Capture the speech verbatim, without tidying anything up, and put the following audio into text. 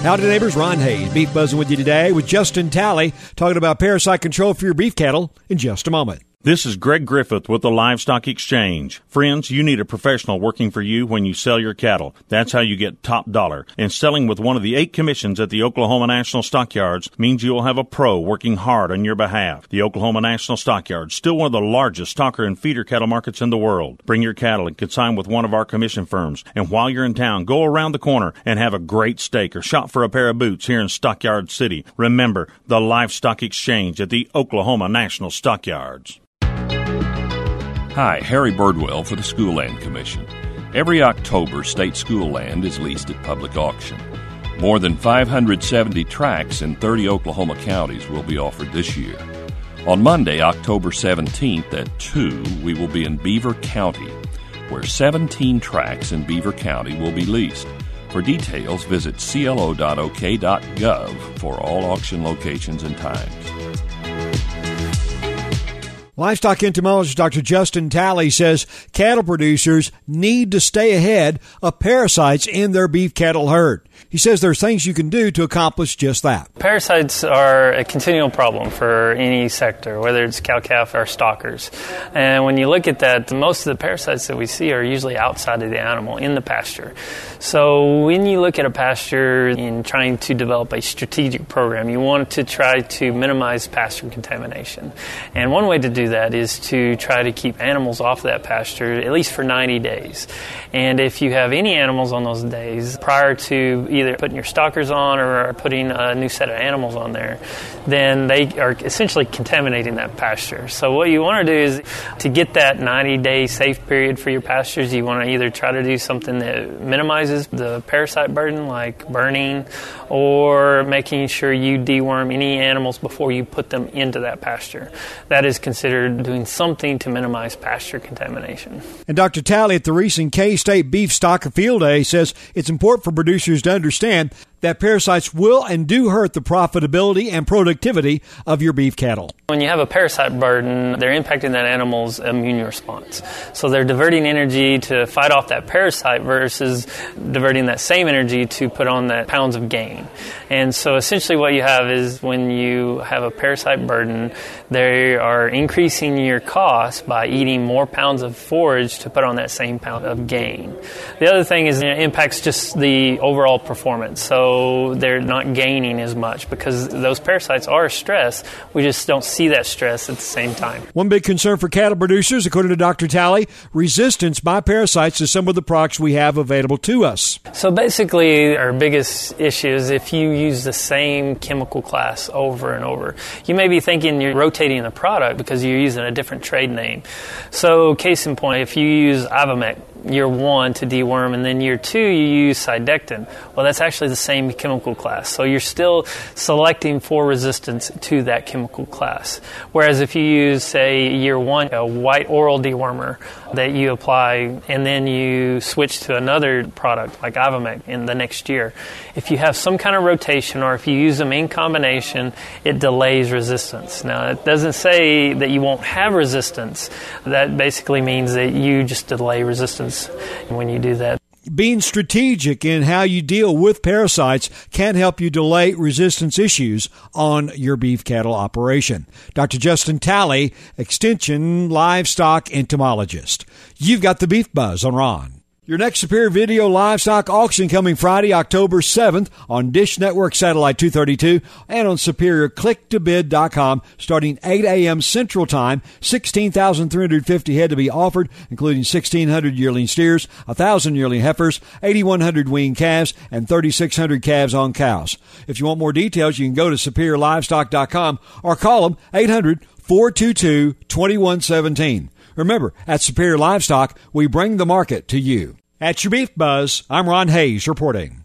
Howdy neighbors, Ron Hayes, Beef Buzzing with you today with Justin Talley, talking about parasite control for your beef cattle in just a moment. This is Greg Griffith with the Livestock Exchange. Friends, you need a professional working for you when you sell your cattle. That's how you get top dollar. And selling with one of the eight commissions at the Oklahoma National Stockyards means you will have a pro working hard on your behalf. The Oklahoma National Stockyards, still one of the largest stocker and feeder cattle markets in the world. Bring your cattle and consign with one of our commission firms. And while you're in town, go around the corner and have a great steak or shop for a pair of boots here in Stockyard City. Remember, the Livestock Exchange at the Oklahoma National Stockyards. Hi, Harry Birdwell for the School Land Commission. Every October, state school land is leased at public auction. More than five hundred seventy tracts in thirty Oklahoma counties will be offered this year. On Monday, October seventeenth at two, we will be in Beaver County, where seventeen tracts in Beaver County will be leased. For details, visit c l o dot o k dot gov for all auction locations and times. Livestock entomologist Doctor Justin Talley says cattle producers need to stay ahead of parasites in their beef cattle herd. He says there's things you can do to accomplish just that. Parasites are a continual problem for any sector, whether it's cow-calf or stockers. And when you look at that, most of the parasites that we see are usually outside of the animal, in the pasture. So when you look at a pasture in trying to develop a strategic program, you want to try to minimize pasture contamination. And one way to do that is to try to keep animals off that pasture at least for ninety days. And if you have any animals on those days prior to either putting your stockers on or putting a new set of animals on there, then they are essentially contaminating that pasture. So what you want to do is to get that ninety-day safe period for your pastures, you want to either try to do something that minimizes the parasite burden, like burning, or making sure you deworm any animals before you put them into that pasture. That is considered doing something to minimize pasture contamination. And Doctor Talley at the recent K-State Beef Stocker Field Day says it's important for producers to understand that parasites will and do hurt the profitability and productivity of your beef cattle. When you have a parasite burden, they're impacting that animal's immune response. So they're diverting energy to fight off that parasite versus diverting that same energy to put on that pounds of gain. And so essentially what you have is when you have a parasite burden, they are increasing your cost by eating more pounds of forage to put on that same pound of gain. The other thing is it impacts just the overall performance. So they're not gaining as much because those parasites are stress. We just don't see that stress at the same time. One big concern for cattle producers, according to Doctor Talley, resistance by parasites to some of the products we have available to us. So basically, our biggest issue is if you use the same chemical class over and over. You may be thinking you're rotating the product because you're using a different trade name. So case in point, if you use Ivomec year one to deworm, and then year two you use Cydectin. Well, that's actually the same chemical class. So you're still selecting for resistance to that chemical class. Whereas if you use, say, year one, a white oral dewormer that you apply, and then you switch to another product like Ivomec in the next year, if you have some kind of rotation or if you use them in combination, it delays resistance. Now, it doesn't say that you won't have resistance. That basically means that you just delay resistance when you do that. Being strategic in how you deal with parasites can help you delay resistance issues on your beef cattle operation. Doctor Justin Talley, Extension Livestock Entomologist. You've got the Beef Buzz on Ron. Your next Superior Video Livestock Auction coming Friday, October seventh on Dish Network Satellite two thirty-two and on superior click to bid dot com starting eight a.m. Central Time. sixteen thousand three hundred fifty head to be offered, including sixteen hundred yearling steers, one thousand yearling heifers, eighty-one hundred weaned calves, and thirty-six hundred calves on cows. If you want more details, you can go to superior livestock dot com or call them eight hundred, four two two, two one one seven. Remember, at Superior Livestock, we bring the market to you. At your Beef Buzz, I'm Ron Hayes reporting.